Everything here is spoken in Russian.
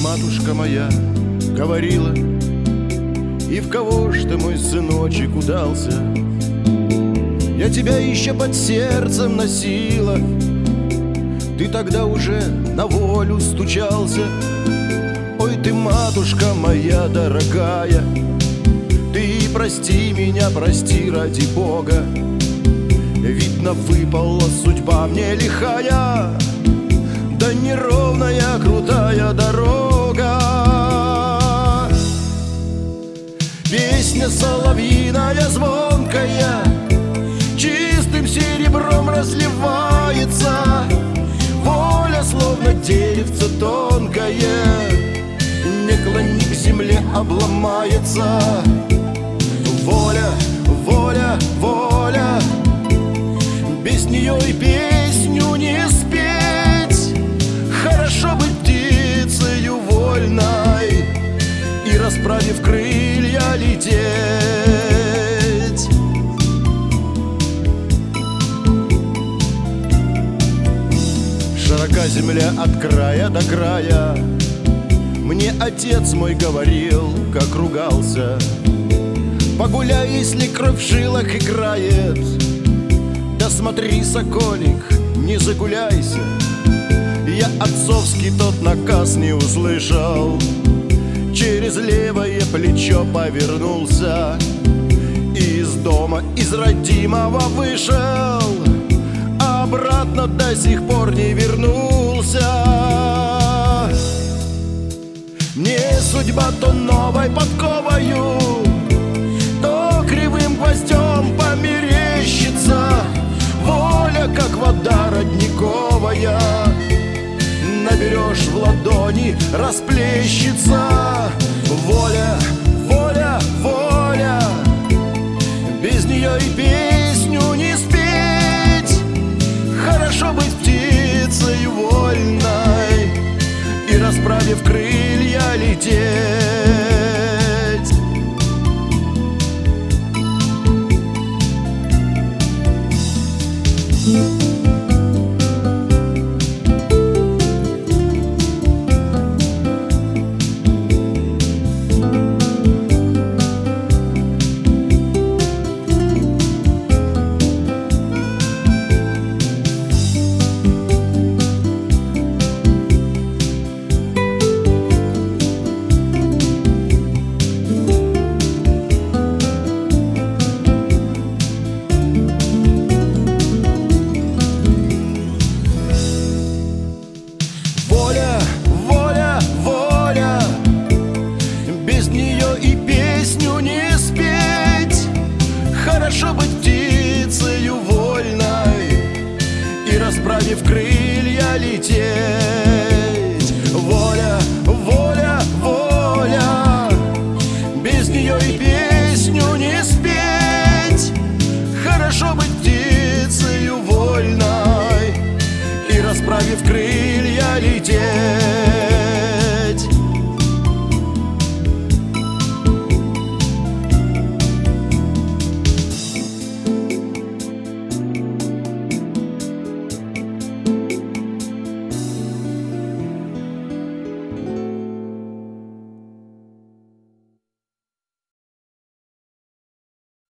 матушка моя говорила: и в кого ж ты, мой сыночек, удался? Я тебя еще под сердцем носила, ты тогда уже на волю стучался. Ой, ты, матушка моя дорогая, ты прости меня, прости ради Бога. Видно, выпала судьба мне лихая, да неровная крутая дорога. Песня соловьиная звонкая чистым серебром разливается. Воля, словно деревце тонкое, не клони к земле, обломается. Воля, воля, воля, без нее и песню не спеть. Хорошо быть птицею вольной и, расправив крылья, лететь. Широка земля от края до края, мне отец мой говорил, как ругался: погуляй, если кровь в жилах играет, да смотри, соколик, не загуляйся. Я отцовский тот наказ не услышал, через левое плечо повернулся и из дома, из родимого вышел, а обратно до сих пор не вернулся. Мне судьба то новой подковою, то кривым гвоздем померещится. Воля, как вода родниковая, наберешь в ладони, расплещется. Воля, воля, воля, без нее и песню не спеть. Хорошо быть птицею вольной и, расправив крылья, лететь. Без нее и песню не спеть. Хорошо быть